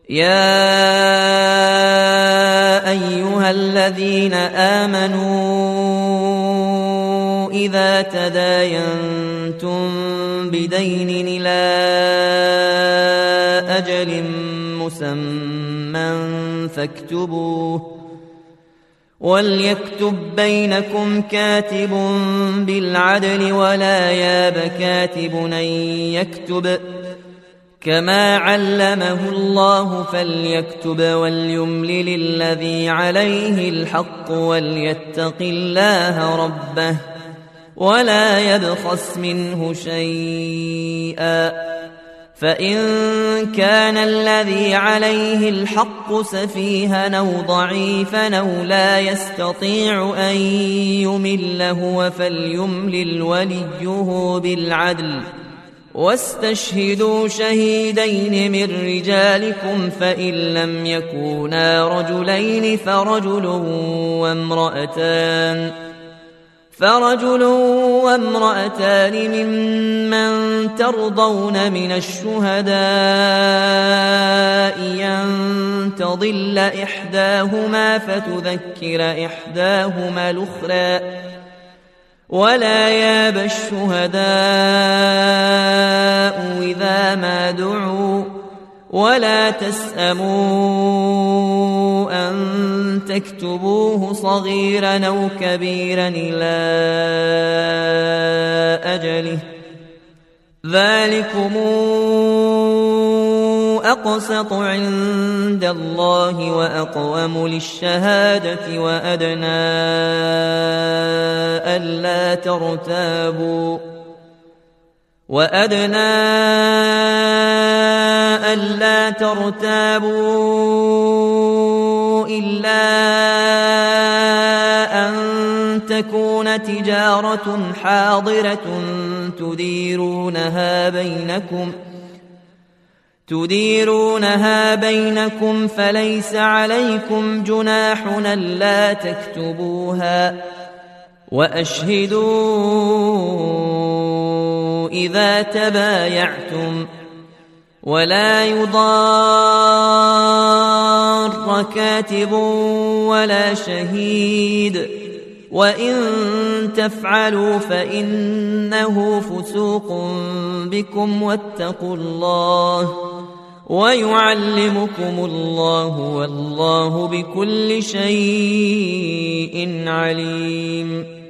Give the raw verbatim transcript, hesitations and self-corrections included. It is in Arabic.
يا أيها الذين آمنوا إذا تداينتم بدين إلى أجل مسمى فاكتبوه، وليكتب بينكم كاتب بالعدل ولا ياب كاتب أن يكتب كما علمه الله فليكتب وليملل الذي عليه الحق وليتق الله ربه ولا يبخس منه شيئا، فإن كان الذي عليه الحق سفيها أو ضعيفا أو لا يستطيع أن يمل هو فليملل وليه بالعدل، واستشهدوا شهيدين من رجالكم فإن لم يكونا رجلين فرجل وامرأتان فرجل وامرأتان ممن ترضون من الشهداء أن تضل إحداهما فتذكر إحداهما الأخرى، ولا ياب الشهداء إذا ما دعوا، ولا تسأموا أن تكتبوه صغيرا أو كبيرا إلى أجله، ذلكم أقسط عند الله وأقوم للشهادة وأدنى ألا ترتابوا وأدنى ألا ترتابوا إلا أن تكون تجارة حاضرة تديرونها بينكم تديرونها بينكم فليس عليكم جناح ألا تكتبوها، وأشهدوا إذا تبايعتم، ولا يضار كاتب ولا شهيد، وإن تفعلوا فإنه فسوق بكم واتقوا الله ويعلمكم الله والله بكل شيء عليم.